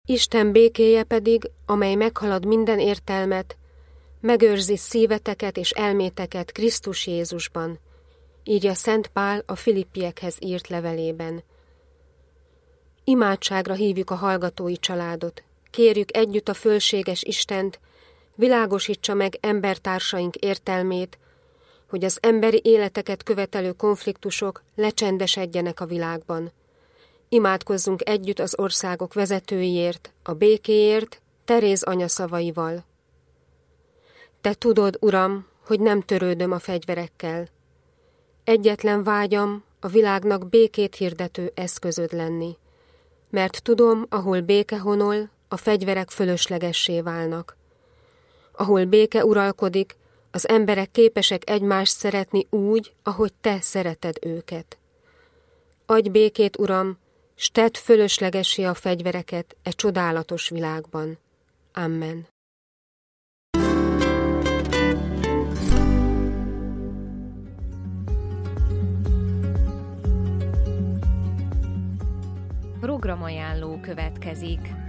Isten békéje pedig, amely meghalad minden értelmet, megőrzi szíveteket és elméteket Krisztus Jézusban, írja Szent Pál a Filippiekhez írt levelében. Imádságra hívjuk a hallgatói családot, kérjük együtt a fölséges Istent, világosítsa meg embertársaink értelmét, hogy az emberi életeket követelő konfliktusok lecsendesedjenek a világban. Imádkozzunk együtt az országok vezetőiért, a békéért, Teréz anya szavaival. Te tudod, Uram, hogy nem törődöm a fegyverekkel. Egyetlen vágyam a világnak békét hirdető eszközöd lenni, mert tudom, ahol béke honol, a fegyverek fölöslegessé válnak. Ahol béke uralkodik, az emberek képesek egymást szeretni úgy, ahogy te szereted őket. Adj békét, Uram, s tedd fölöslegessé a fegyvereket e csodálatos világban. Amen. Programajánló következik.